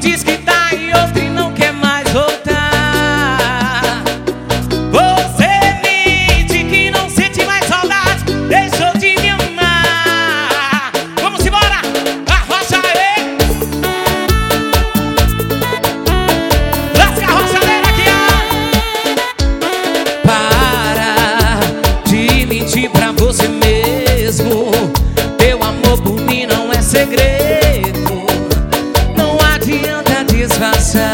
diz que tá em outra e não quer mais voltar. Você mente que não sente mais saudade, deixou de me amar. Vamos embora, arrocha aí. Lasca a roçadeira aqui, ó. Para de mentir pra você mesmo. Teu amor por mim não é segredo, não adianta disfarçar.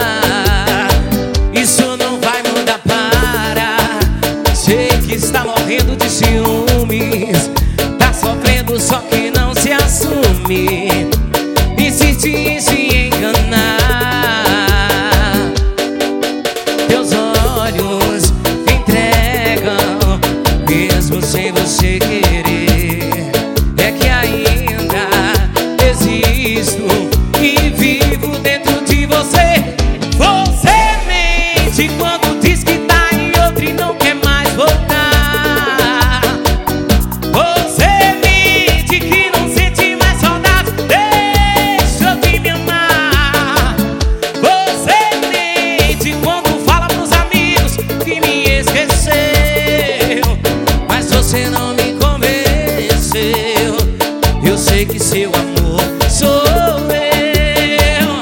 Isso não vai mudar, para. Sei que está morrendo de ciúmes, tá sofrendo só que não se assume. Insiste em se enganar. Teus olhos entregam mesmo sem você querer. É que ainda existo e vivo dentro de você. Você mente quando diz que tá em outra e não quer mais voltar. Você mente que não sente mais saudade, deixou de me amar. Você mente quando fala pros amigos que me esqueceu, mas você não me convenceu. Eu sei que seu amor sou eu.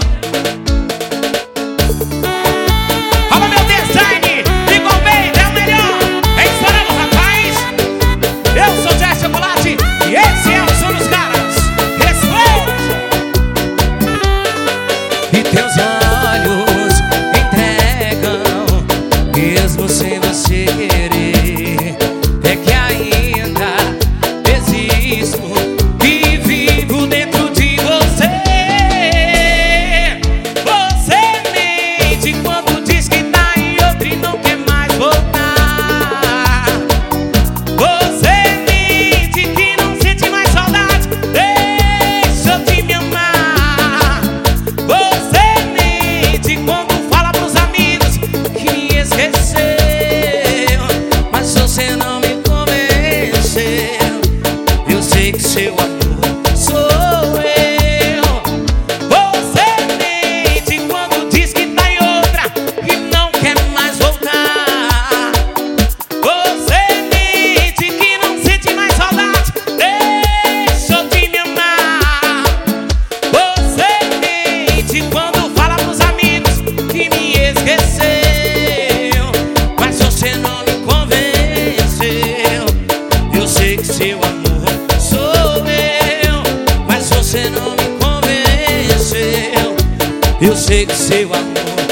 Fala meu design, igual bem, é o melhor. É isso aí, rapaz. Eu sou Jazz Chocolate e esse é o som dos caras. Respeito. E teus olhos entregam mesmo sem você querer. É que ainda existo e vivo dentro de você. Você mente quando diz que tá em outra e não quer mais voltar. Você mente que não sente mais saudade, deixou de me amar. Você mente quando fala pros amigos que me esqueceu, mas você não me convenceu. Eu sei que seu amor sou eu. Você mente quando diz que tá em outra e não quer mais voltar. Você mente que não sente mais saudade, deixou de me amar. Você mente quando fala pros amigos que me esqueceu, mas você não me convenceu. Eu sei que seu amor sou eu, mas você não me convenceu. Eu sei que seu amor